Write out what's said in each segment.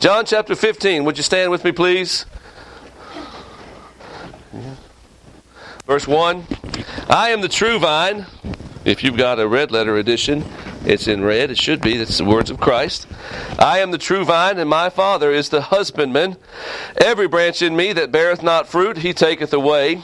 John chapter 15. Would you stand with me, please? Verse 1. I am the true vine. If you've got a red letter edition, it's in red. It should be. It's the words of Christ. I am the true vine, and my Father is the husbandman. Every branch in me that beareth not fruit, he taketh away.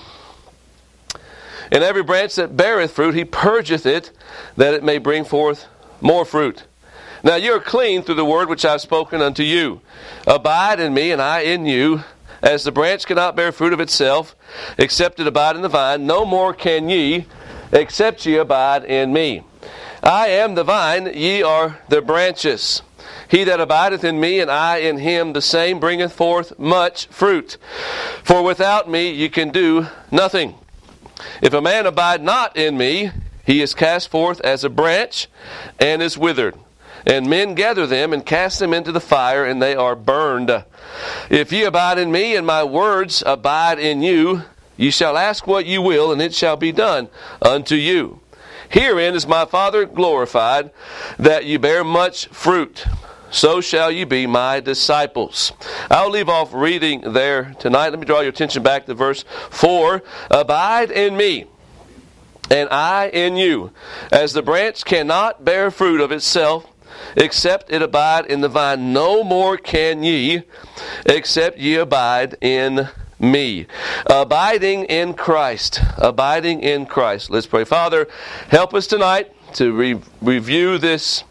And every branch that beareth fruit, he purgeth it, that it may bring forth more fruit. Now you are clean through the word which I have spoken unto you. Abide in me, and I in you. As the branch cannot bear fruit of itself, except it abide in the vine, no more can ye, except ye abide in me. I am the vine, ye are the branches. He that abideth in me, and I in him, the same bringeth forth much fruit. For without me ye can do nothing. If a man abide not in me, he is cast forth as a branch, and is withered. And men gather them, and cast them into the fire, and they are burned. If ye abide in me, and my words abide in you, ye shall ask what ye will, and it shall be done unto you. Herein is my Father glorified, that ye bear much fruit. So shall ye be my disciples. I'll leave off reading there tonight. Let me draw your attention back to verse 4. Abide in me, and I in you. As the branch cannot bear fruit of itself, except it abide in the vine, no more can ye, except ye abide in me. Abiding in Christ. Abiding in Christ. Let's pray. Father, help us tonight to review this,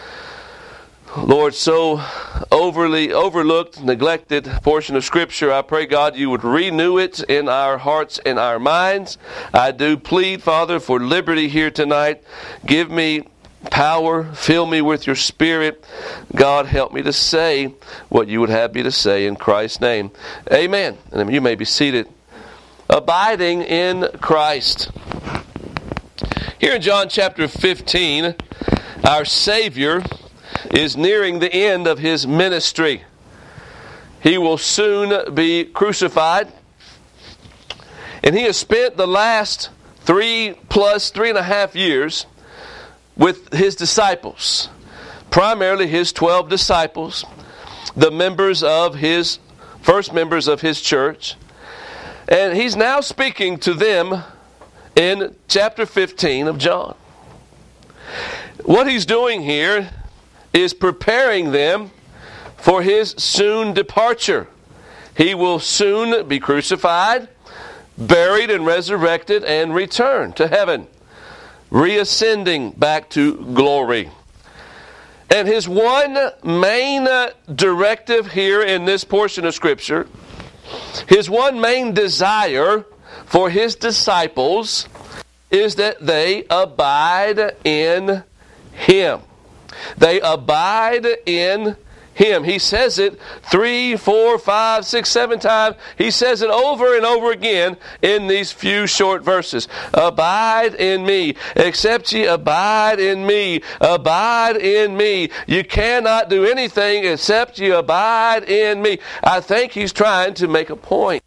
Lord, so overly overlooked, neglected portion of Scripture. I pray, God, you would renew it in our hearts and our minds. I do plead, Father, for liberty here tonight. Give me power. Fill me with your Spirit. God, help me to say what you would have me to say in Christ's name. Amen. And you may be seated. Abiding in Christ. Here in John chapter 15, our Savior is nearing the end of his ministry. He will soon be crucified. And he has spent the last 3.5 years with his disciples, primarily his 12 disciples, the first members of his church. And he's now speaking to them in chapter 15 of John. What he's doing here is preparing them for his soon departure. He will soon be crucified, buried and resurrected, and return to heaven, reascending back to glory. And his one main directive here in this portion of Scripture, his one main desire for his disciples is that they abide in him. They abide in him. He says it 3, 4, 5, 6, 7 times. He says it over and over again in these few short verses. Abide in me. Except ye abide in me. Abide in me. You cannot do anything except you abide in me. I think he's trying to make a point.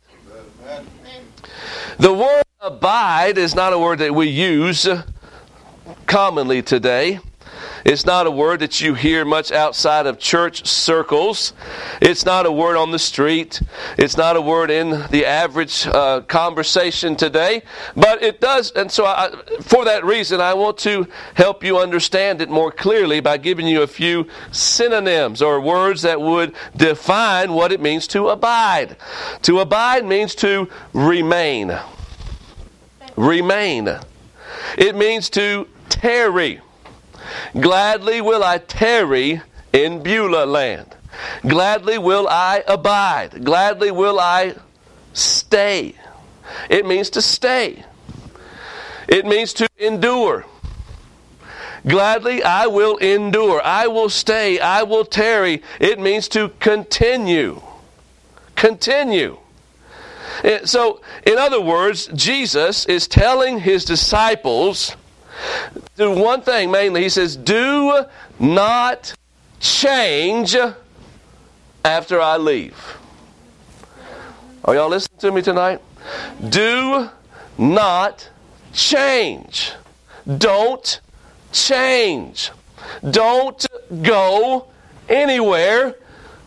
The word abide is not a word that we use commonly today. It's not a word that you hear much outside of church circles. It's not a word on the street. It's not a word in the average conversation today. But it does, and so for that reason, I want to help you understand it more clearly by giving you a few synonyms or words that would define what it means to abide. To abide means to remain. Remain. It means to tarry. Gladly will I tarry in Beulah land. Gladly will I abide. Gladly will I stay. It means to stay. It means to endure. Gladly I will endure. I will stay. I will tarry. It means to continue. Continue. So, in other words, Jesus is telling his disciples do one thing mainly. He says, do not change after I leave. Are y'all listening to me tonight? Do not change. Don't change. Don't go anywhere. Stay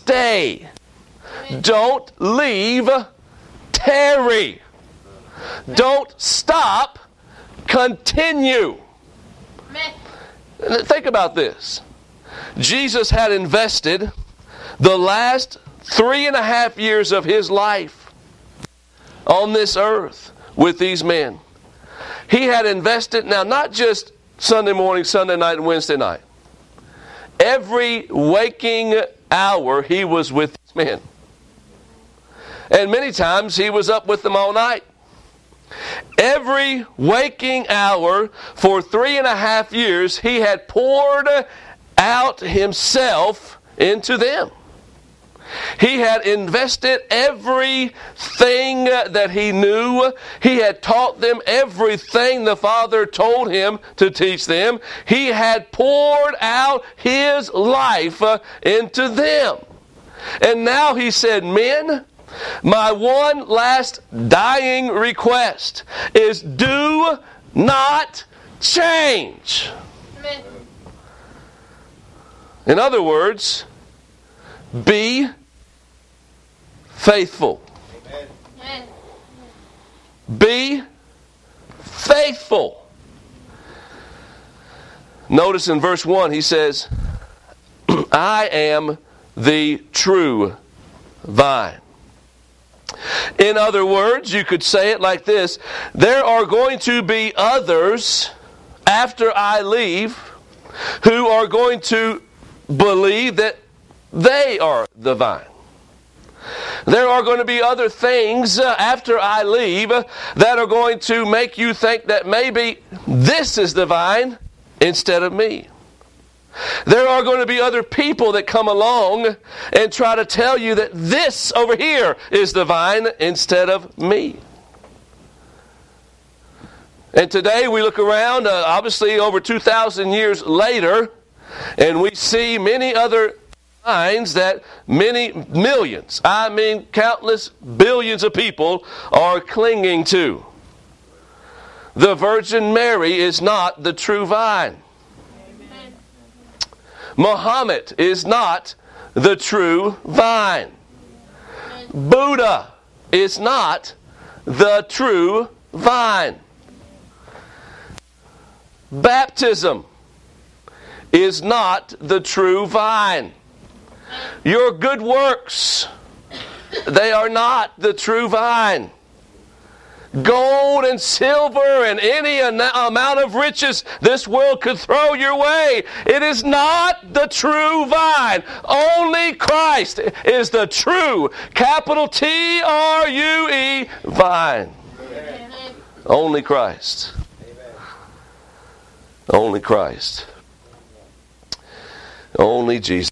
stay. Don't leave. Tarry. Don't stop. Continue. Think about this. Jesus had invested the last 3.5 years of His life on this earth with these men. He had invested, now not just Sunday morning, Sunday night, and Wednesday night. Every waking hour He was with these men. And many times He was up with them all night. Every waking hour for 3.5 years He had poured out Himself into them. He had invested everything that He knew. He had taught them everything the Father told Him to teach them. He had poured out His life into them. And now He said, men, my one last dying request is do not change. Amen. In other words, be faithful. Amen. Be faithful. Notice in verse 1 He says, I am the true vine. In other words, you could say it like this: there are going to be others after I leave who are going to believe that they are the vine. There are going to be other things after I leave that are going to make you think that maybe this is the vine instead of me. There are going to be other people that come along and try to tell you that this over here is the vine instead of me. And today we look around, obviously over 2,000 years later, and we see many other vines that many millions, I mean countless billions of people are clinging to. The Virgin Mary is not the true vine. Muhammad is not the true vine. Buddha is not the true vine. Baptism is not the true vine. Your good works, they are not the true vine. Gold and silver and any amount of riches this world could throw your way, it is not the true vine. Only Christ is the true, capital T-R-U-E, vine. Amen. Only Christ. Amen. Only Christ. Only Jesus.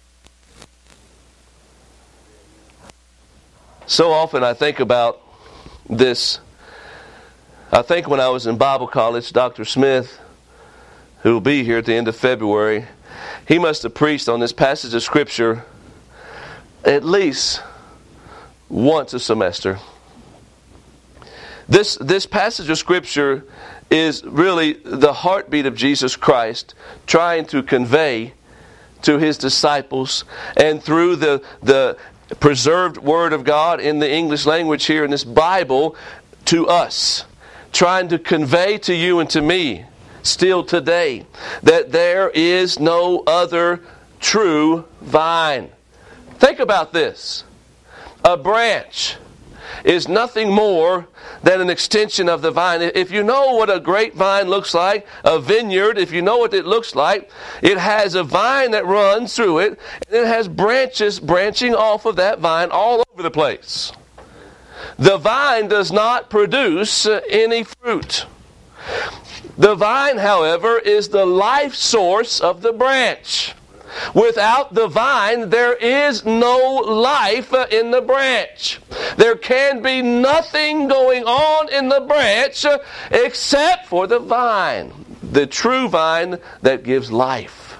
So often I think about this. I think when I was in Bible college, Dr. Smith, who will be here at the end of February, he must have preached on this passage of Scripture at least once a semester. This passage of Scripture is really the heartbeat of Jesus Christ trying to convey to His disciples, and through the preserved Word of God in the English language here in this Bible to us, trying to convey to you and to me still today that there is no other true vine. Think about this. A branch is nothing more than an extension of the vine. If you know what a grapevine looks like, a vineyard, if you know what it looks like, it has a vine that runs through it, and it has branches branching off of that vine all over the place. The vine does not produce any fruit. The vine, however, is the life source of the branch. Without the vine, there is no life in the branch. There can be nothing going on in the branch except for the vine, the true vine that gives life.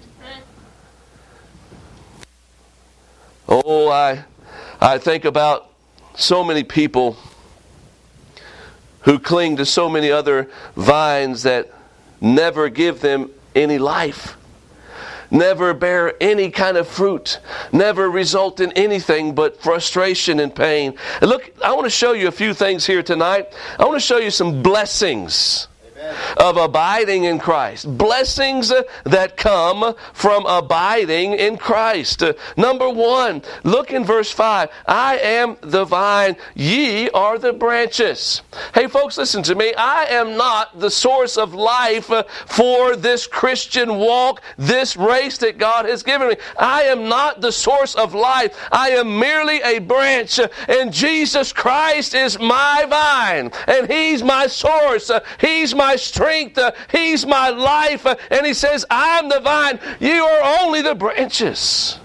Oh, I think about so many people who cling to so many other vines that never give them any life. never bear any kind of fruit, never result in anything but frustration and pain. And look, I want to show you a few things here tonight. I want to show you some blessings of abiding in Christ. Blessings that come from abiding in Christ. Number one, look in verse 5. I am the vine, ye are the branches. Hey folks, listen to me. I am not the source of life for this Christian walk, this race that God has given me. I am not the source of life. I am merely a branch, and Jesus Christ is my vine, and He's my source. He's my strength. He's my life. And He says, I'm the vine. You are only the branches.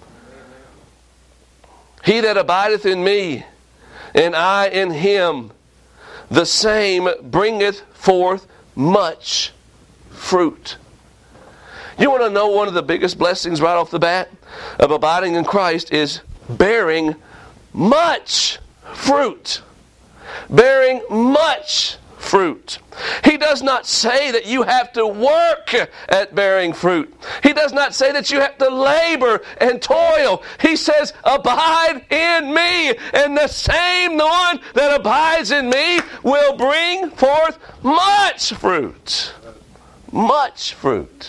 He that abideth in me, and I in him, the same bringeth forth much fruit. You want to know one of the biggest blessings right off the bat of abiding in Christ is bearing much fruit. Bearing much fruit. He does not say that you have to work at bearing fruit. He does not say that you have to labor and toil. He says, abide in me, and the same one that abides in me will bring forth much fruit. Much fruit.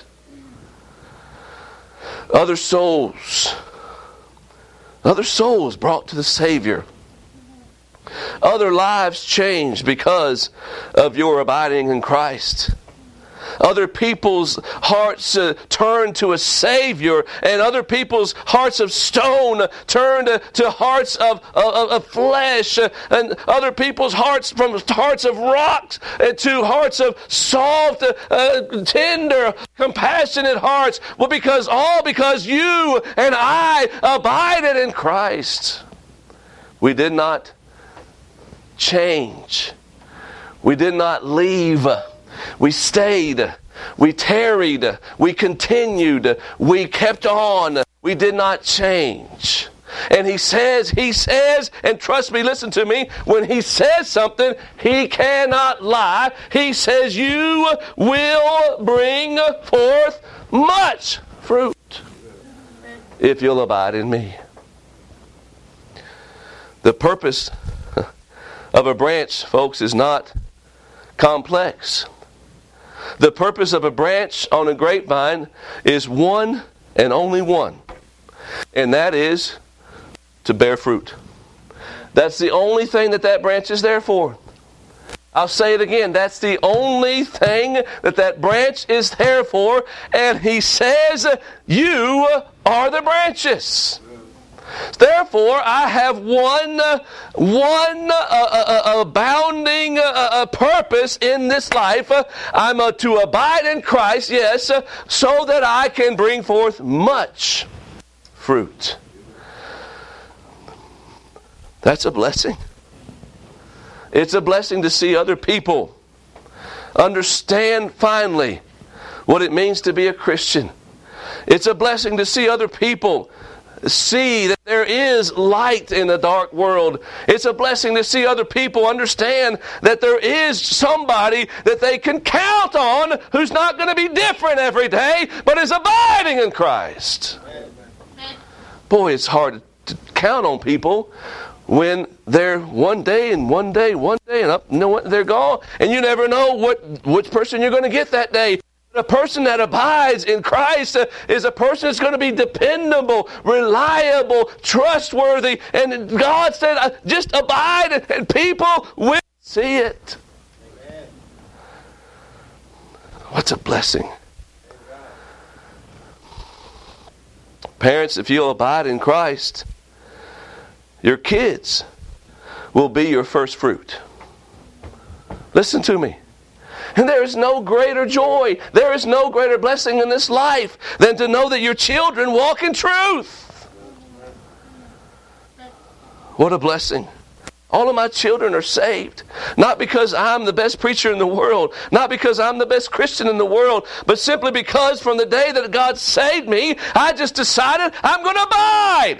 Other souls brought to the Savior. Other lives changed because of your abiding in Christ. Other people's hearts turned to a Savior, and other people's hearts of stone turned to hearts of flesh, and other people's hearts from hearts of rocks to hearts of soft, tender, compassionate hearts. Well, because you and I abided in Christ. We did not change. We did not leave. We stayed. We tarried. We continued. We kept on. We did not change. And He says, and trust me, listen to me, when He says something, He cannot lie. He says, you will bring forth much fruit if you'll abide in me. The purpose of a branch, folks, is not complex. The purpose of a branch on a grapevine is one and only one, and that is to bear fruit. That's the only thing that branch is there for. I'll say it again. That's the only thing that branch is there for, and He says, you are the branches. Therefore, I have one abounding purpose in this life. I'm to abide in Christ, yes, so that I can bring forth much fruit. That's a blessing. It's a blessing to see other people understand finally what it means to be a Christian. It's a blessing to see other people see that there is light in the dark world. It's a blessing to see other people understand that there is somebody that they can count on who's not going to be different every day, but is abiding in Christ. Boy, it's hard to count on people when they're one day, and up, they're gone, and you never know which person you're going to get that day. A person that abides in Christ is a person that's going to be dependable, reliable, trustworthy. And God said, just abide and people will see it. Amen. What's a blessing? Parents, if you'll abide in Christ, your kids will be your first fruit. Listen to me. And there is no greater joy, there is no greater blessing in this life than to know that your children walk in truth. What a blessing. All of my children are saved. Not because I'm the best preacher in the world, not because I'm the best Christian in the world, but simply because from the day that God saved me, I just decided I'm going to abide.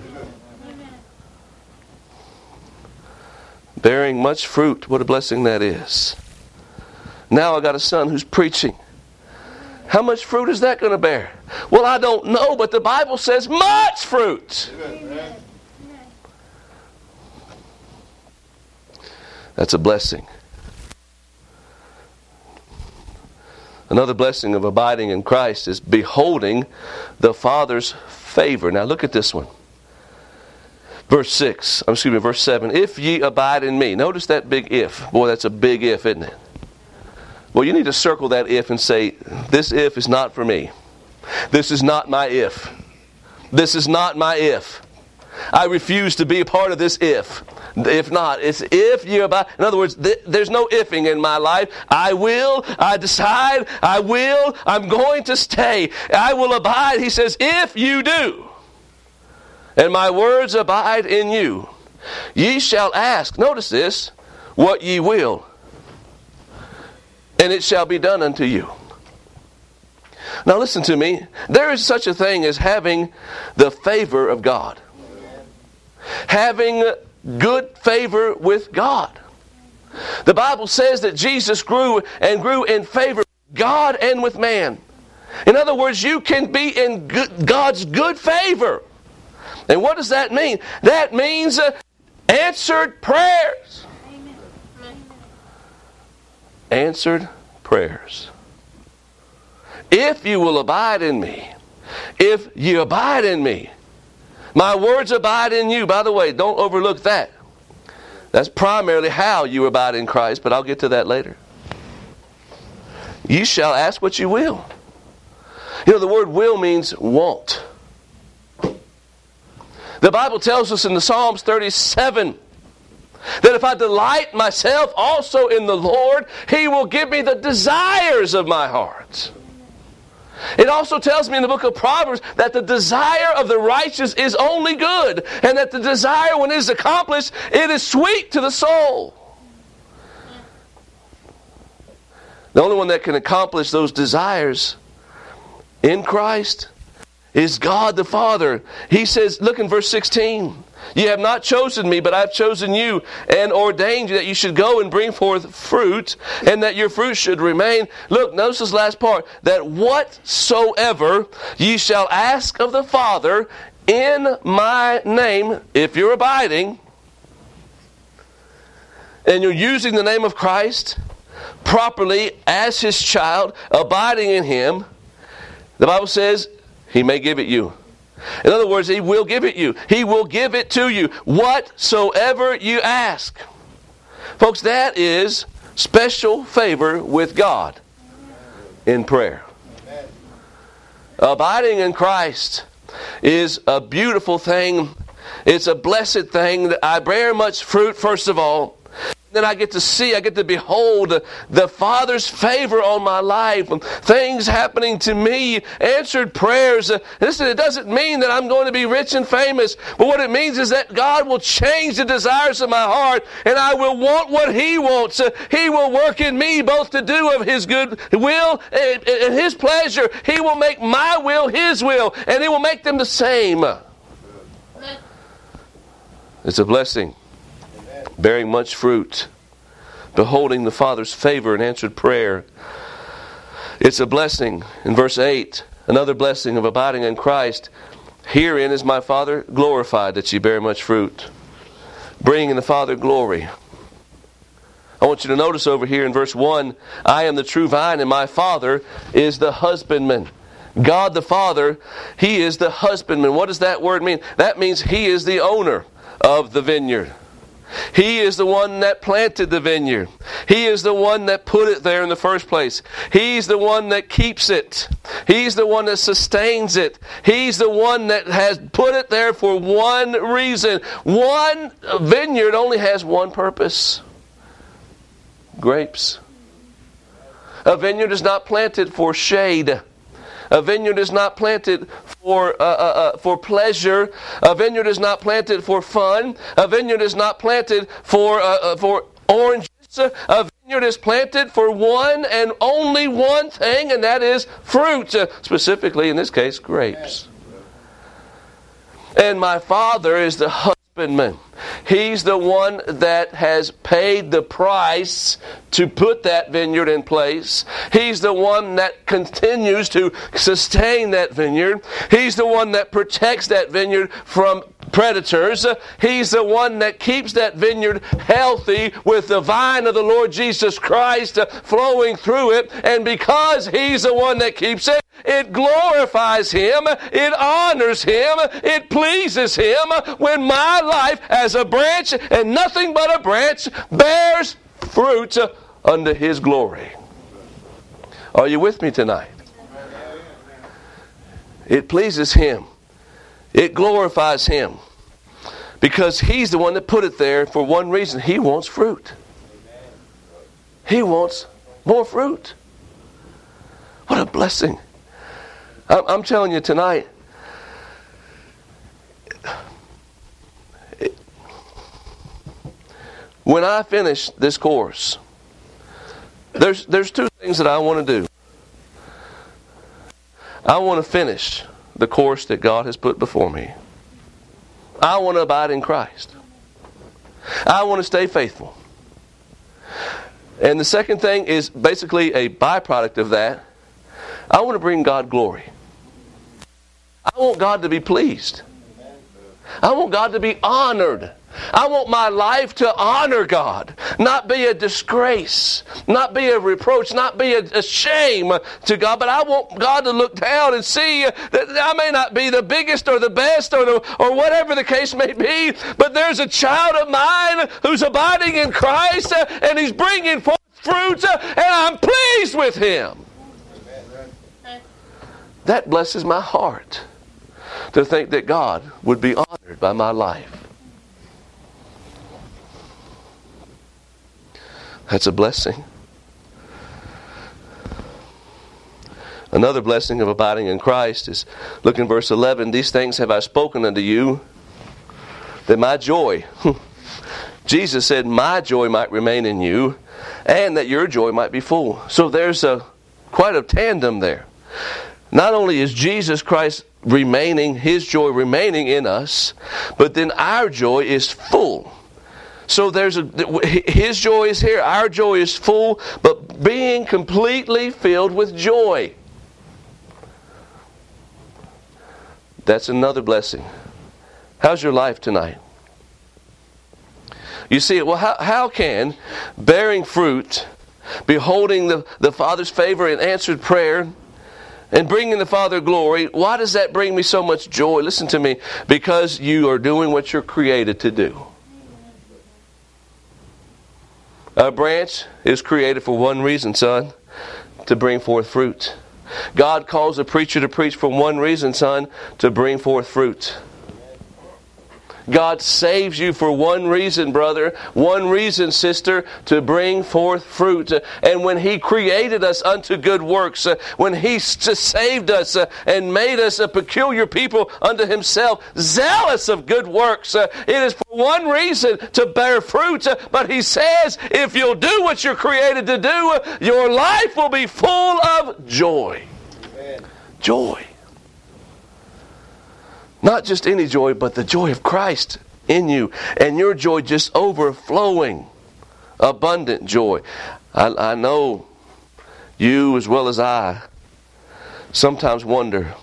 Bearing much fruit, what a blessing that is. Now I got a son who's preaching. How much fruit is that going to bear? Well, I don't know, but the Bible says much fruit. Amen. That's a blessing. Another blessing of abiding in Christ is beholding the Father's favor. Now look at this one. Verse 7. If ye abide in me. Notice that big if. Boy, that's a big if, isn't it? Well, you need to circle that if and say, this if is not for me. This is not my if. This is not my if. I refuse to be a part of this if. If not, it's if you abide. In other words, there's no ifing in my life. I will, I decide, I will, I'm going to stay. I will abide. He says, if you do, and my words abide in you, ye shall ask, notice this, what ye will, and it shall be done unto you. Now listen to me. There is such a thing as having the favor of God. Having good favor with God. The Bible says that Jesus grew in favor with God and with man. In other words, you can be in God's good favor. And what does that mean? That means answered prayers. Answered prayers. If you will abide in me, if you abide in me, my words abide in you. By the way, don't overlook that. That's primarily how you abide in Christ, but I'll get to that later. You shall ask what you will. You know, the word will means want. The Bible tells us in the Psalms 37 that if I delight myself also in the Lord, He will give me the desires of my heart. It also tells me in the book of Proverbs that the desire of the righteous is only good, and that the desire, when it is accomplished, it is sweet to the soul. The only one that can accomplish those desires in Christ is God the Father. He says, look in verse 16. Ye have not chosen me, but I have chosen you and ordained you that you should go and bring forth fruit, and that your fruit should remain. Look, notice this last part. That whatsoever ye shall ask of the Father in my name, if you're abiding, and you're using the name of Christ properly as His child, abiding in Him, the Bible says He may give it you. In other words, He will give it you. He will give it to you. Whatsoever you ask. Folks, that is special favor with God in prayer. Abiding in Christ is a beautiful thing. It's a blessed thing. That I bear much fruit, first of all. Then I get to behold the Father's favor on my life. Things happening to me, answered prayers. Listen, it doesn't mean that I'm going to be rich and famous. But what it means is that God will change the desires of my heart, and I will want what He wants. He will work in me both to do of His good will and His pleasure. He will make my will His will, and He will make them the same. It's a blessing. Bearing much fruit, beholding the Father's favor and answered prayer. It's a blessing. In verse 8, another blessing of abiding in Christ. Herein is my Father glorified, that ye bear much fruit, bringing the Father glory. I want you to notice over here in verse 1, I am the true vine, and my Father is the husbandman. God the Father, He is the husbandman. What does that word mean? That means He is the owner of the vineyard. He is the one that planted the vineyard. He is the one that put it there in the first place. He's the one that keeps it. He's the one that sustains it. He's the one that has put it there for one reason. One vineyard only has one purpose. Grapes. A vineyard is not planted for shade. A vineyard is not planted for pleasure. A vineyard is not planted for fun. A vineyard is not planted for oranges. A vineyard is planted for one and only one thing, and that is fruit. Specifically, in this case, grapes. And my Father is the husbandman. He's the one that has paid the price to put that vineyard in place. He's the one that continues to sustain that vineyard. He's the one that protects that vineyard from predators. He's the one that keeps that vineyard healthy with the vine of the Lord Jesus Christ flowing through it. And because He's the one that keeps it, it glorifies Him, it honors Him, it pleases Him when my life as a branch and nothing but a branch bears fruit unto His glory. Are you with me tonight? It pleases Him. It glorifies Him. Because He's the one that put it there for one reason. He wants fruit. He wants more fruit. What a blessing. I'm telling you tonight, when I finish this course, there's two things that I want to do. I want to finish the course that God has put before me. I want to abide in Christ. I want to stay faithful. And the second thing is basically a byproduct of that. I want to bring God glory. I want God to be pleased. I want God to be honored. I want my life to honor God, not be a disgrace, not be a reproach, not be a shame to God, but I want God to look down and see that I may not be the biggest or the best or whatever the case may be, but there's a child of mine who's abiding in Christ and he's bringing forth fruit and I'm pleased with him. That blesses my heart to think that God would be honored by my life. That's a blessing. Another blessing of abiding in Christ is, look in verse 11, these things have I spoken unto you, that my joy, Jesus said, my joy might remain in you, and that your joy might be full. So there's quite a tandem there. Not only is Jesus Christ remaining, His joy remaining in us, but then our joy is full. So His joy is here, our joy is full, but being completely filled with joy. That's another blessing. How's your life tonight? You see, well, how can bearing fruit, beholding the Father's favor and answered prayer, and bringing the Father glory, why does that bring me so much joy? Listen to me. Because you are doing what you're created to do. A branch is created for one reason, son, to bring forth fruit. God calls a preacher to preach for one reason, son, to bring forth fruit. God saves you for one reason, brother, one reason, sister, to bring forth fruit. And when He created us unto good works, when He saved us and made us a peculiar people unto Himself, zealous of good works, it is for one reason, to bear fruit. But He says, if you'll do what you're created to do, your life will be full of joy. Amen. Joy. Not just any joy, but the joy of Christ in you. And your joy just overflowing. Abundant joy. I know you as well as I sometimes wonder,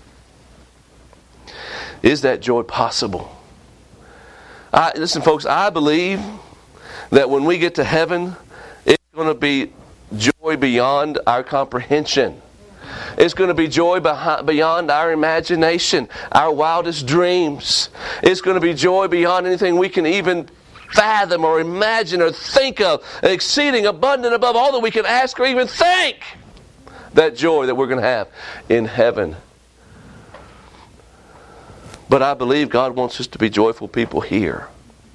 is that joy possible? Listen, folks, I believe that when we get to heaven, it's going to be joy beyond our comprehension. It's going to be joy beyond our imagination, our wildest dreams. It's going to be joy beyond anything we can even fathom or imagine or think of, exceeding abundant above all that we can ask or even think. That joy that we're going to have in heaven. But I believe God wants us to be joyful people here.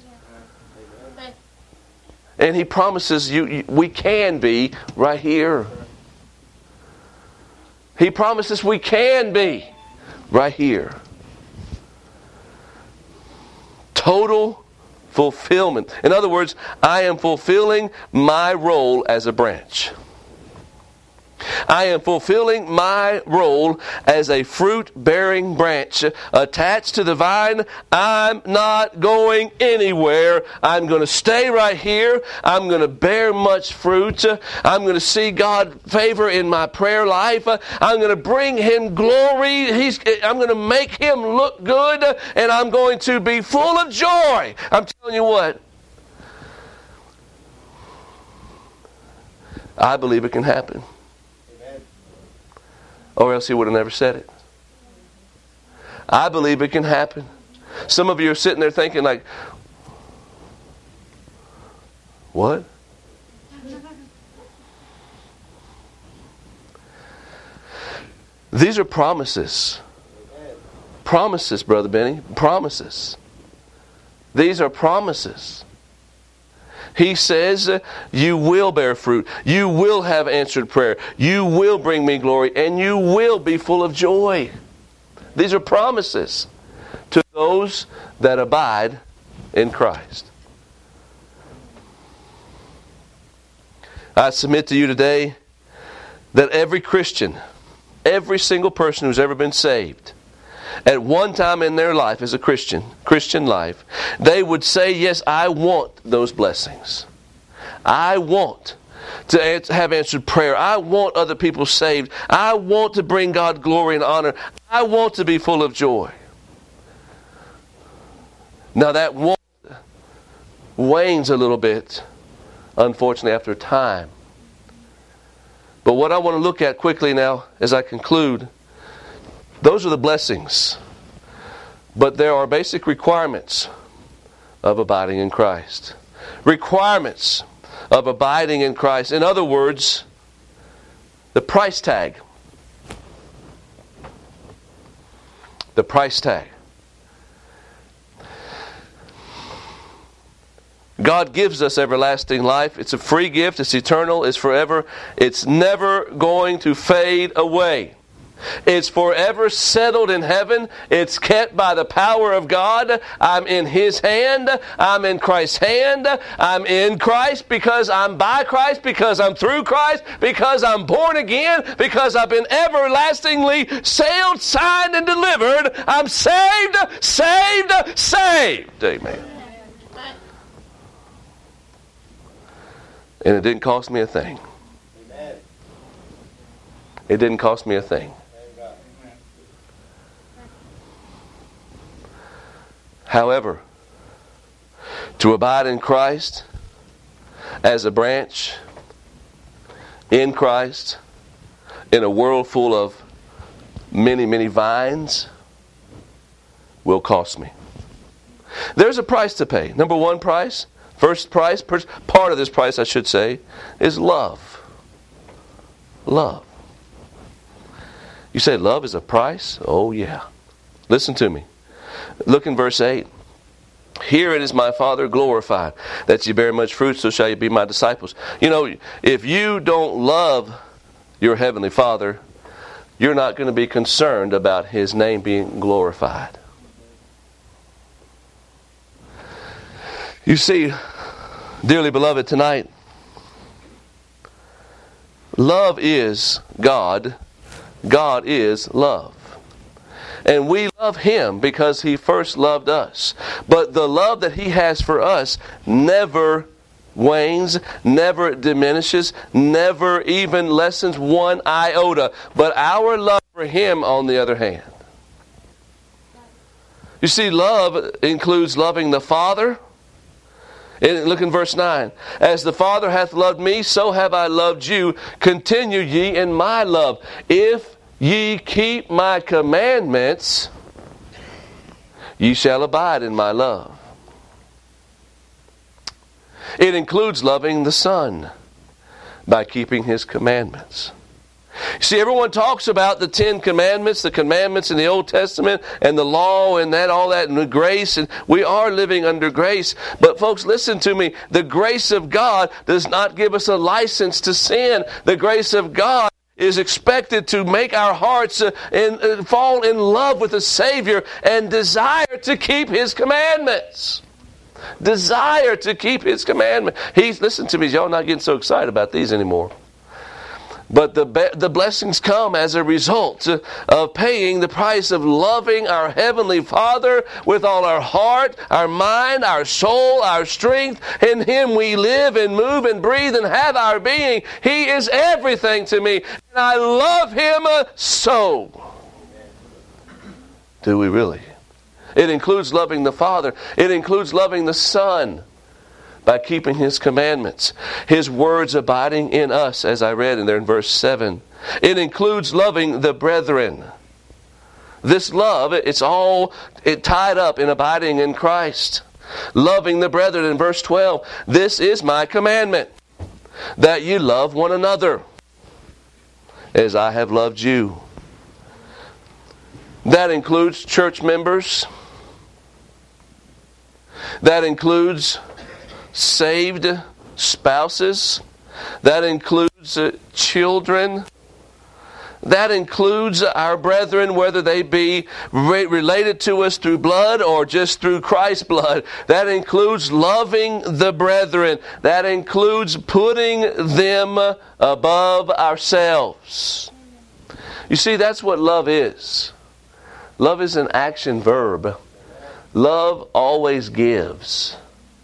And He promises we can be right here. He promises we can be right here. Total fulfillment. In other words, I am fulfilling my role as a branch. I am fulfilling my role as a fruit-bearing branch attached to the vine. I'm not going anywhere. I'm going to stay right here. I'm going to bear much fruit. I'm going to see God favor in my prayer life. I'm going to bring Him glory. I'm going to make Him look good, and I'm going to be full of joy. I'm telling you what, I believe it can happen. Amen. Or else He would have never said it. I believe it can happen. Some of you are sitting there thinking like, what? These are promises. Promises, Brother Benny. Promises. These are promises. He says, you will bear fruit. You will have answered prayer. You will bring me glory. And you will be full of joy. These are promises to those that abide in Christ. I submit to you today that every Christian, every single person who's ever been saved, at one time in their life as a Christian life, they would say, yes, I want those blessings. I want to have answered prayer. I want other people saved. I want to bring God glory and honor. I want to be full of joy. Now that want wanes a little bit, unfortunately, after time. But what I want to look at quickly now as I conclude, those are the blessings. But there are basic requirements of abiding in Christ. Requirements of abiding in Christ. In other words, the price tag. The price tag. God gives us everlasting life. It's a free gift. It's eternal. It's forever. It's never going to fade away. It's forever settled in heaven. It's kept by the power of God. I'm in His hand. I'm in Christ's hand. I'm in Christ because I'm by Christ, because I'm through Christ, because I'm born again, because I've been everlastingly sealed, signed, and delivered. I'm saved, saved, saved. Amen. And it didn't cost me a thing. It didn't cost me a thing. However, to abide in Christ as a branch in Christ in a world full of many, many vines will cost me. There's a price to pay. Number one price, first price, part of this price I should say, is love. Love. You say love is a price? Oh yeah. Listen to me. Look in verse 8. Herein is my Father glorified, that ye bear much fruit, so shall ye be my disciples. You know, if you don't love your Heavenly Father, you're not going to be concerned about His name being glorified. You see, dearly beloved, tonight, love is God. God is love. And we love Him because He first loved us. But the love that He has for us never wanes, never diminishes, never even lessens one iota. But our love for Him, on the other hand. You see, love includes loving the Father. And look in verse 9. As the Father hath loved me, so have I loved you. Continue ye in my love. If ye keep my commandments, ye shall abide in my love. It includes loving the Son by keeping His commandments. See, everyone talks about the 10 commandments, the commandments in the Old Testament, and the law, and that, all that, and the grace, and we are living under grace. But folks, listen to me. The grace of God does not give us a license to sin. The grace of God is expected to make our hearts fall in love with the Savior and desire to keep His commandments. Desire to keep His commandments. Listen to me, y'all not getting so excited about these anymore. But the blessings come as a result of paying the price of loving our Heavenly Father with all our heart, our mind, our soul, our strength. In Him we live and move and breathe and have our being. He is everything to me, and I love Him so. Do we really? It includes loving the Father. It includes loving the Son by keeping His commandments. His words abiding in us, as I read in there in verse 7. It includes loving the brethren. This love, it's tied up in abiding in Christ. Loving the brethren in verse 12. This is my commandment, that you love one another as I have loved you. That includes church members. That includes saved spouses. That includes children. That includes our brethren, whether they be related to us through blood or just through Christ's blood. That includes loving the brethren. That includes putting them above ourselves. You see, that's what love is. Love is an action verb. Love always gives.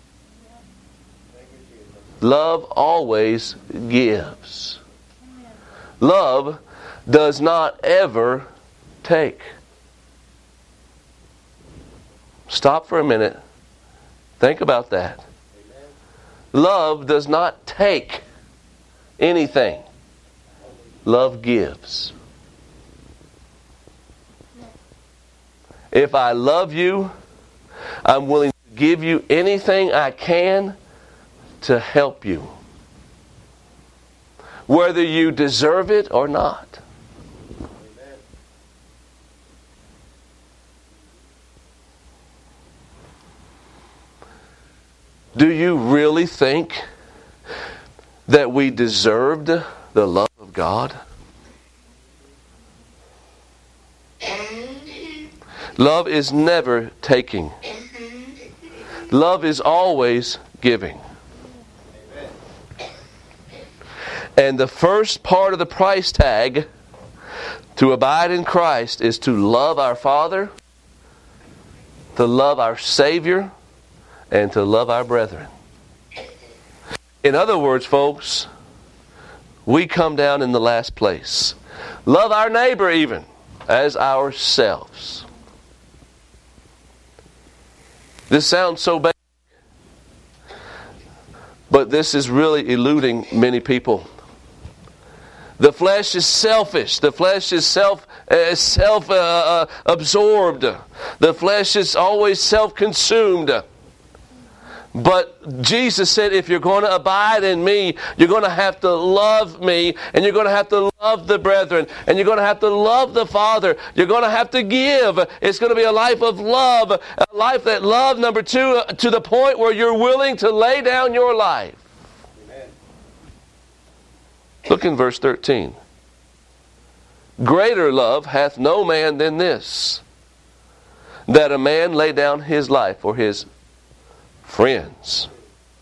Love always gives. Love does not ever take. Stop for a minute. Think about that. Love does not take anything. Love gives. If I love you, I'm willing to give you anything I can to help you, whether you deserve it or not. Amen. Do you really think that we deserved the love of God? Love is never taking. Love is always giving. And the first part of the price tag to abide in Christ is to love our Father, to love our Savior, and to love our brethren. In other words, folks, we come down in the last place. Love our neighbor even as ourselves. This sounds so basic, but this is really eluding many people. The flesh is selfish. The flesh is self-absorbed. The flesh is always self-consumed. But Jesus said, if you're going to abide in me, you're going to have to love me, and you're going to have to love the brethren, and you're going to have to love the Father. You're going to have to give. It's going to be a life of love, a life that love, number two, to the point where you're willing to lay down your life. Look in verse 13. Greater love hath no man than this, that a man lay down his life for his friends.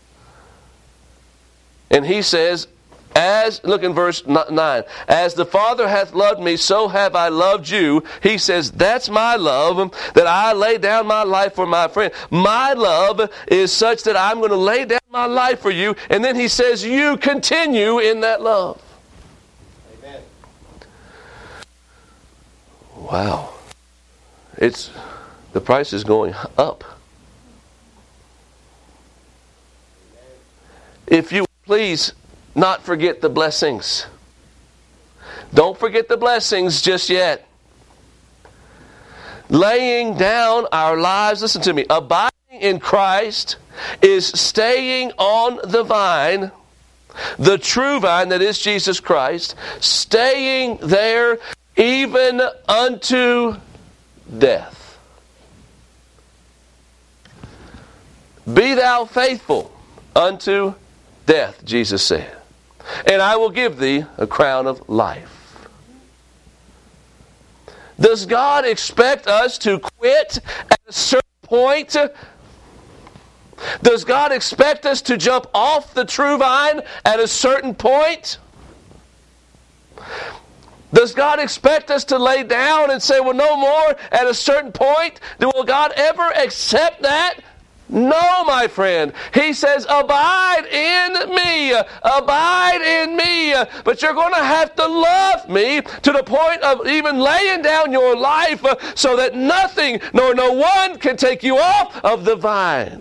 And he says, look in verse 9, as the Father hath loved me, so have I loved you. He says, that's my love, that I lay down my life for my friend. My love is such that I'm going to lay down my life for you. And then he says, you continue in that love. Amen. Wow. The price is going up. If you please not forget the blessings. Don't forget the blessings just yet. Laying down our lives, listen to me, abiding in Christ is staying on the vine, the true vine that is Jesus Christ, staying there even unto death. Be thou faithful unto death, Jesus said, and I will give thee a crown of life. Does God expect us to quit at a certain point? Does God expect us to jump off the true vine at a certain point? Does God expect us to lay down and say, well, no more at a certain point? Will God ever accept that? No, my friend. He says, abide in me. Abide in me. But you're going to have to love me to the point of even laying down your life so that nothing nor no one can take you off of the vine.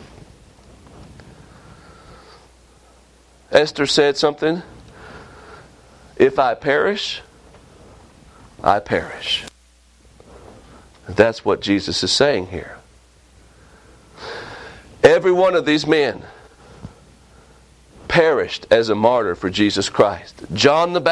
Esther said something. If I perish, I perish. That's what Jesus is saying here. Every one of these men perished as a martyr for Jesus Christ. John the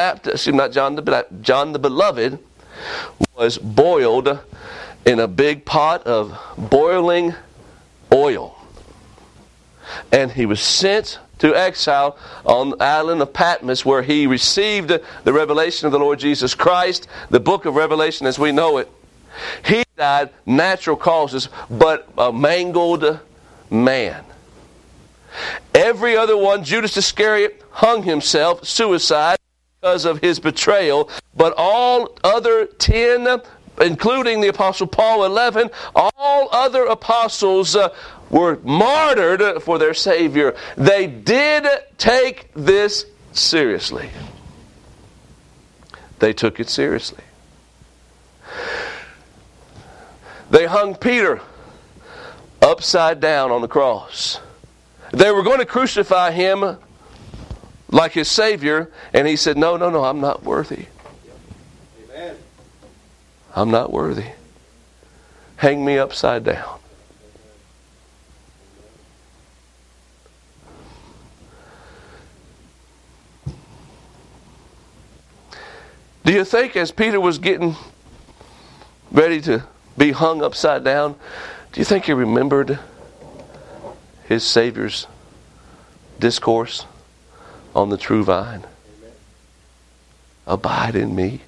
Beloved was boiled in a big pot of boiling oil. And he was sent to exile on the island of Patmos, where he received the revelation of the Lord Jesus Christ, the book of Revelation as we know it. He died natural causes, but a mangled man. Every other one, Judas Iscariot, hung himself, suicide, because of his betrayal. But all other 10, including the Apostle Paul, 11, all other apostles were martyred for their Savior. They did take this seriously. They took it seriously. They hung Peter upside down on the cross. They were going to crucify him like his Savior, and he said, no, I'm not worthy. Amen. I'm not worthy. Hang me upside down. Do you think as Peter was getting ready to be hung upside down, do you think he remembered his Savior's discourse on the true vine? Amen. Abide in me.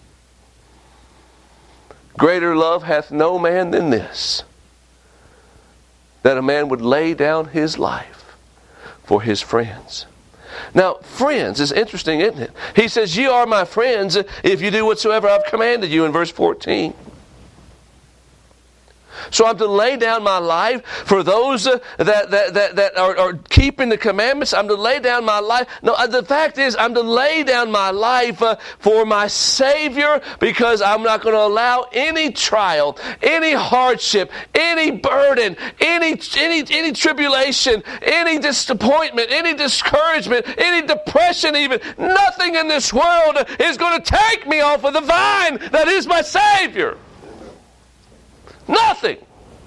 Greater love hath no man than this, that a man would lay down his life for his friends. Now, friends is interesting, isn't it? He says, ye are my friends if you do whatsoever I've commanded you in verse 14. So I'm to lay down my life for those that are keeping the commandments. I'm to lay down my life. No, the fact is, I'm to lay down my life for my Savior, because I'm not going to allow any trial, any hardship, any burden, any tribulation, any disappointment, any discouragement, any depression even. Nothing in this world is going to take me off of the vine that is my Savior. Nothing.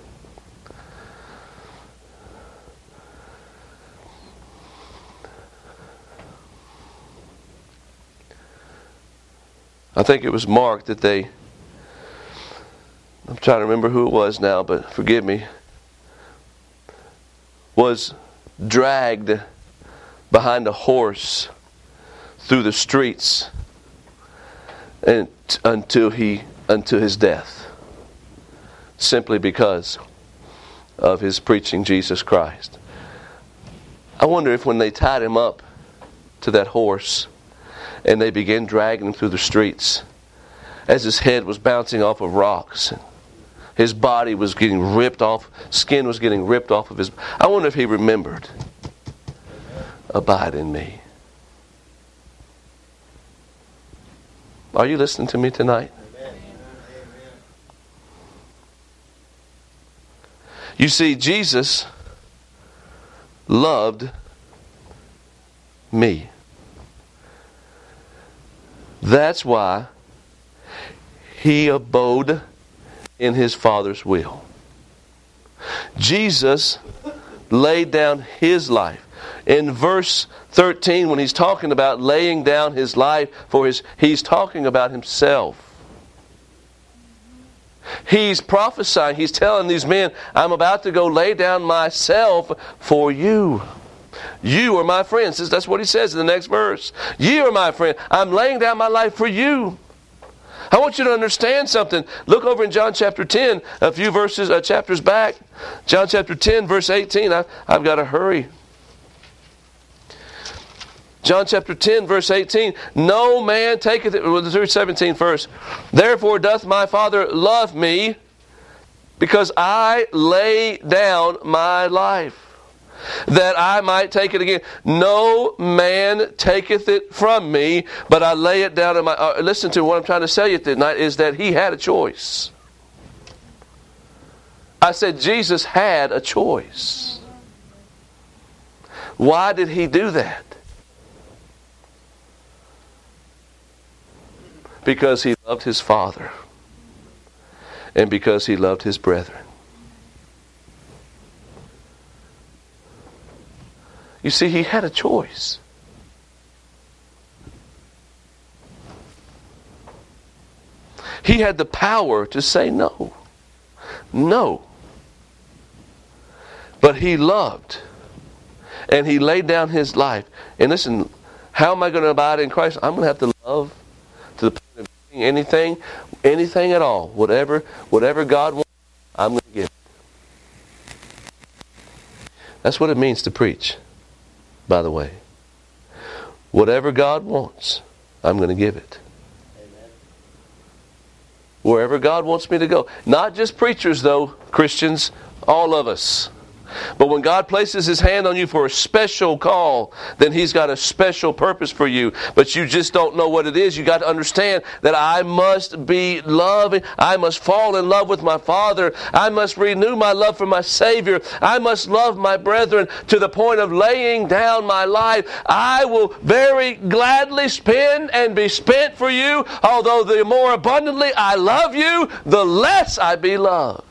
I think it was Mark that I'm trying to remember who it was now, but forgive me, was dragged behind a horse through the streets and until his death. Simply because of his preaching Jesus Christ. I wonder if when they tied him up to that horse and they began dragging him through the streets, as his head was bouncing off of rocks, his body was getting ripped off, skin was getting ripped off of his... I wonder if he remembered, abide in me. Are you listening to me tonight? You see, Jesus loved me. That's why he abode in his Father's will. Jesus laid down his life. In verse 13, when he's talking about laying down his life he's talking about himself. He's prophesying. He's telling these men, I'm about to go lay down myself for you. You are my friends. That's what he says in the next verse. You are my friend. I'm laying down my life for you. I want you to understand something. Look over in John chapter 10, a few chapters back. John chapter 10, verse 18. I've got to hurry. John chapter 10, verse 18. No man taketh it. Well, through 17 first. Therefore doth my Father love me, because I lay down my life, that I might take it again. No man taketh it from me, but I lay it down in my... listen to what I'm trying to tell you tonight is that he had a choice. I said Jesus had a choice. Why did he do that? Because he loved his Father. And because he loved his brethren. You see, he had a choice. He had the power to say no. No. But he loved. And he laid down his life. And listen, how am I going to abide in Christ? I'm going to have to love to the point of doing anything at all. Whatever God wants, I'm going to give it. That's what it means to preach, by the way. Whatever God wants, I'm going to give it. Amen. Wherever God wants me to go. Not just preachers, though, Christians, all of us. But when God places His hand on you for a special call, then He's got a special purpose for you. But you just don't know what it is. You got to understand that I must be loving. I must fall in love with my Father. I must renew my love for my Savior. I must love my brethren to the point of laying down my life. I will very gladly spend and be spent for you. Although the more abundantly I love you, the less I be loved.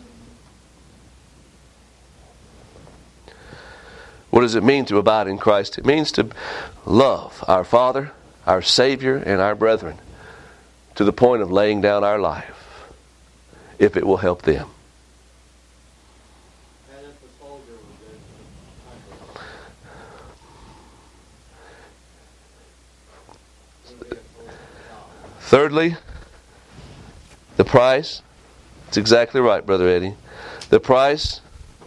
What does it mean to abide in Christ? It means to love our Father, our Savior, and our brethren to the point of laying down our life, if it will help them. Thirdly, the price. It's exactly right, Brother Eddie. The price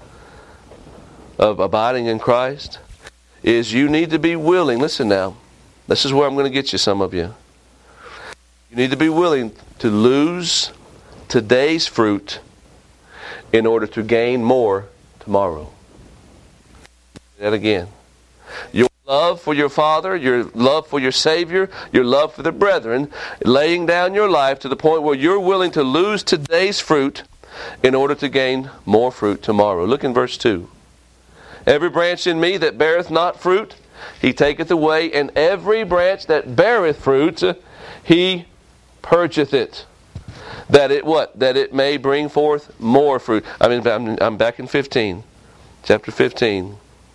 of abiding in Christ is you need to be willing. Listen now. This is where I'm going to get you, some of you. You need to be willing to lose today's fruit in order to gain more tomorrow. That again. Your love for your Father, your love for your Savior, your love for the brethren, laying down your life to the point where you're willing to lose today's fruit in order to gain more fruit tomorrow. Look in verse 2. Every branch in me that beareth not fruit, He taketh away, and every branch that beareth fruit, He purgeth it. That it what? That it may bring forth more fruit. I'm back in 15. Chapter 15.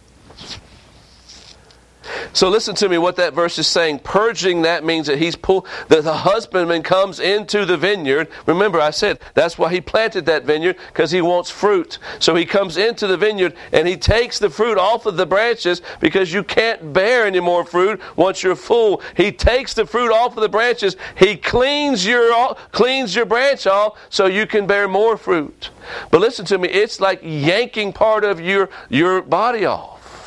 So listen to me what that verse is saying. Purging, that means that that the husbandman comes into the vineyard. Remember, I said that's why he planted that vineyard, because he wants fruit. So he comes into the vineyard and he takes the fruit off of the branches, because you can't bear any more fruit once you're full. He takes the fruit off of the branches. He cleans your branch off so you can bear more fruit. But listen to me, it's like yanking part of your body off.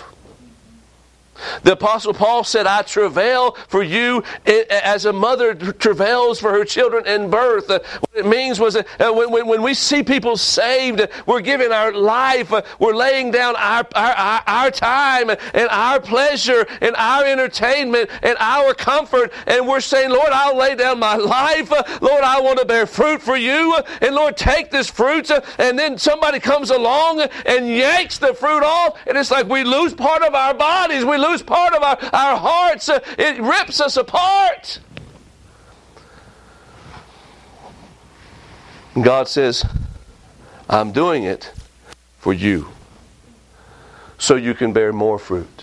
The Apostle Paul said, I travail for you as a mother travails for her children in birth. What it means was that when we see people saved, we're giving our life, we're laying down our time and our pleasure and our entertainment and our comfort, and we're saying, Lord, I'll lay down my life. Lord, I want to bear fruit for you. And Lord, take this fruit. And then somebody comes along and yanks the fruit off, and it's like we lose part of our bodies. We lose part of our hearts. It rips us apart. God says, I'm doing it for you, so you can bear more fruit.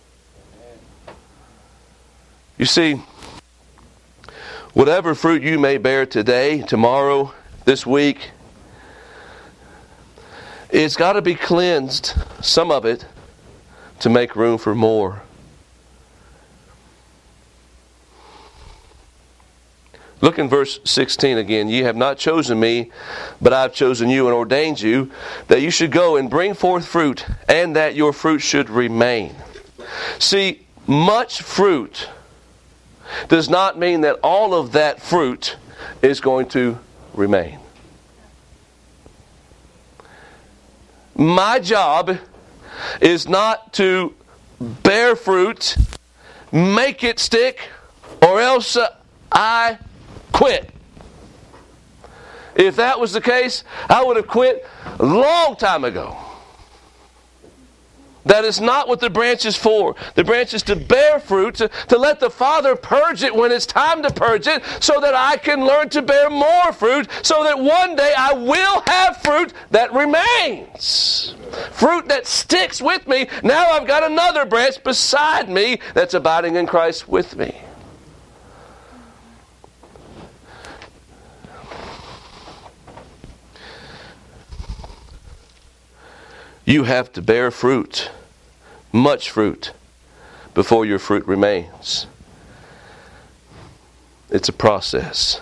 You see, whatever fruit you may bear today, tomorrow, this week, it's got to be cleansed, some of it, to make room for more. Look in verse 16 again. Ye have not chosen me, but I have chosen you and ordained you, that you should go and bring forth fruit, and that your fruit should remain. See, much fruit does not mean that all of that fruit is going to remain. My job is not to bear fruit, make it stick, or else I quit. If that was the case, I would have quit a long time ago. That is not what the branch is for. The branch is to bear fruit, to let the Father purge it when it's time to purge it, so that I can learn to bear more fruit, so that one day I will have fruit that remains. Fruit that sticks with me. Now I've got another branch beside me that's abiding in Christ with me. You have to bear fruit, much fruit, before your fruit remains. It's a process.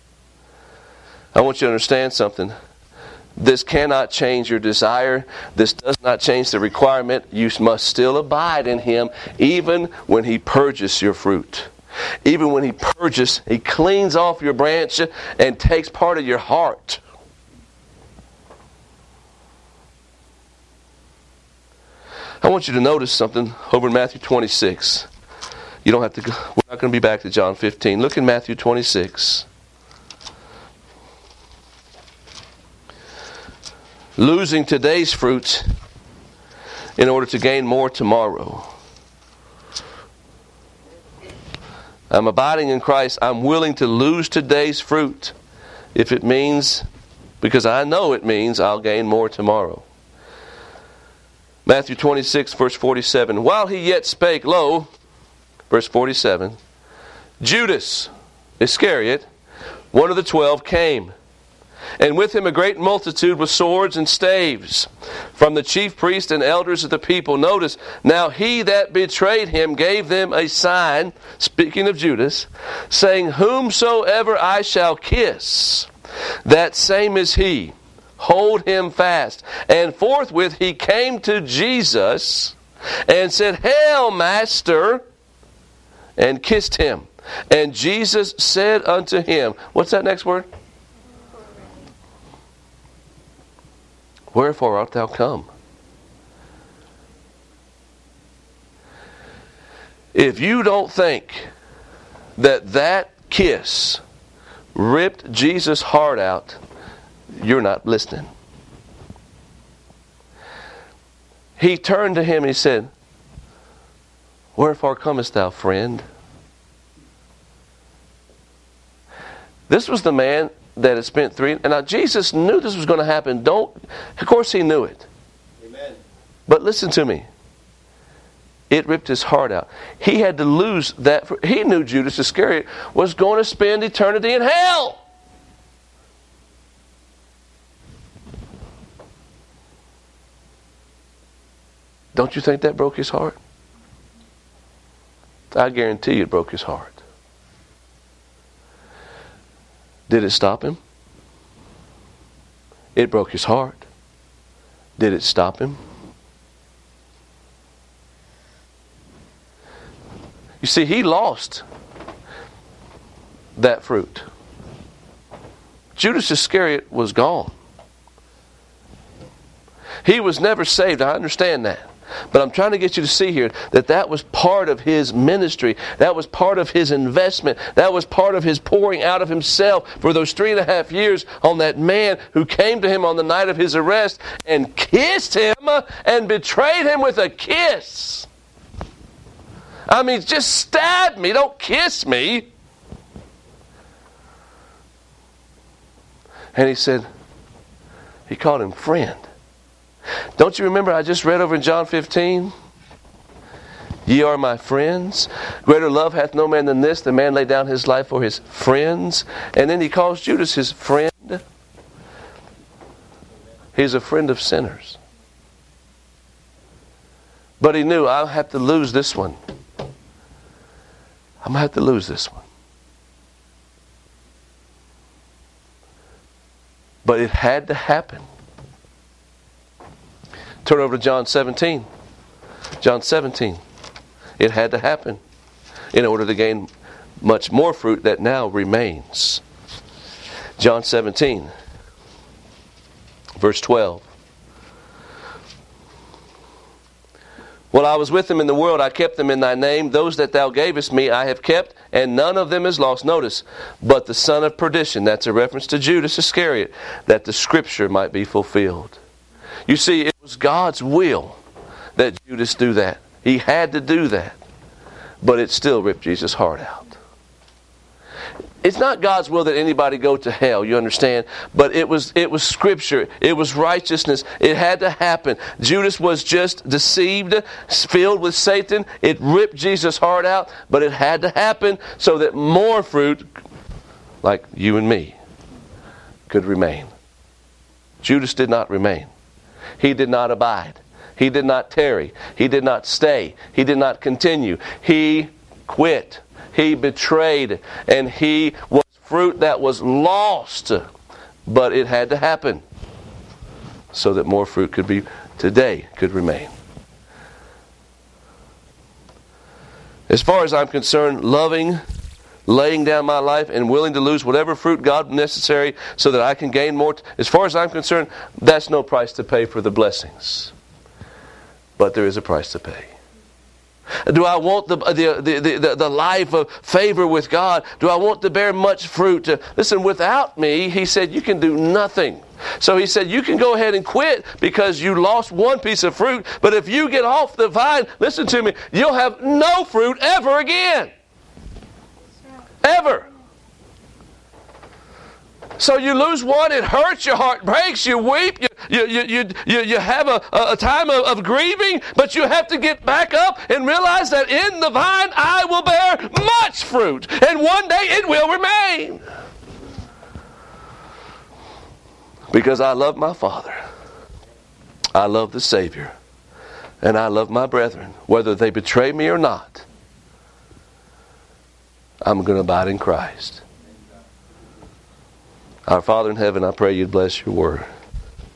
I want you to understand something. This cannot change your desire. This does not change the requirement. You must still abide in Him even when He purges your fruit. Even when He purges, He cleans off your branch and takes part of your heart. I want you to notice something over in Matthew 26. You don't have to go. We're not going to be back to John 15. Look in Matthew 26. Losing today's fruit in order to gain more tomorrow. I'm abiding in Christ. I'm willing to lose today's fruit if it means, because I know it means I'll gain more tomorrow. Matthew 26, verse 47. While he yet spake, lo, verse 47, Judas Iscariot, one of the 12, came, and with him a great multitude with swords and staves, from the chief priests and elders of the people. Notice, now he that betrayed him gave them a sign, speaking of Judas, saying, whomsoever I shall kiss, that same is he. Hold him fast. And forthwith he came to Jesus and said, Hail, Master, and kissed him. And Jesus said unto him, what's that next word? Wherefore art thou come? If you don't think that kiss ripped Jesus' heart out, you're not listening. He turned to him and he said, Wherefore comest thou, friend? This was the man that had spent 3... And now Jesus knew this was going to happen. Of course he knew it. Amen. But listen to me. It ripped his heart out. He had to lose that. He knew Judas Iscariot was going to spend eternity in hell. Don't you think that broke his heart? I guarantee you it broke his heart. Did it stop him? It broke his heart. Did it stop him? You see, he lost that fruit. Judas Iscariot was gone. He was never saved. I understand that. But I'm trying to get you to see here that was part of his ministry. That was part of his investment. That was part of his pouring out of himself for those 3.5 years on that man who came to him on the night of his arrest and kissed him and betrayed him with a kiss. I mean, just stab me. Don't kiss me. And he called him friend. Don't you remember I just read over in John 15? Ye are my friends. Greater love hath no man than this, the man lay down his life for his friends. And then he calls Judas his friend. He's a friend of sinners. But he knew, I'll have to lose this one. I'm going to have to lose this one. But it had to happen. Turn over to John 17. John 17. It had to happen in order to gain much more fruit that now remains. John 17, verse 12. While I was with them in the world, I kept them in thy name. Those that thou gavest me I have kept, and none of them is lost. Notice, but the son of perdition, that's a reference to Judas Iscariot, that the scripture might be fulfilled. You see, it was God's will that Judas do that. He had to do that. But it still ripped Jesus' heart out. It's not God's will that anybody go to hell, you understand? But it was Scripture. It was righteousness. It had to happen. Judas was just deceived, filled with Satan. It ripped Jesus' heart out, but it had to happen so that more fruit, like you and me, could remain. Judas did not remain. He did not abide. He did not tarry. He did not stay. He did not continue. He quit. He betrayed, and he was fruit that was lost. But it had to happen so that more fruit could remain. As far as I'm concerned, loving, laying down my life, and willing to lose whatever fruit God necessary so that I can gain more. As far as I'm concerned, that's no price to pay for the blessings. But there is a price to pay. Do I want the life of favor with God? Do I want to bear much fruit? Listen, without me, he said, you can do nothing. So he said, you can go ahead and quit because you lost one piece of fruit. But if you get off the vine, listen to me, you'll have no fruit ever again. Ever. So you lose one, it hurts, your heart breaks, you weep, you have a time of grieving, but you have to get back up and realize that in the vine I will bear much fruit, and one day it will remain. Because I love my Father, I love the Savior, and I love my brethren. Whether they betray me or not, I'm going to abide in Christ. Our Father in heaven, I pray you'd bless your word.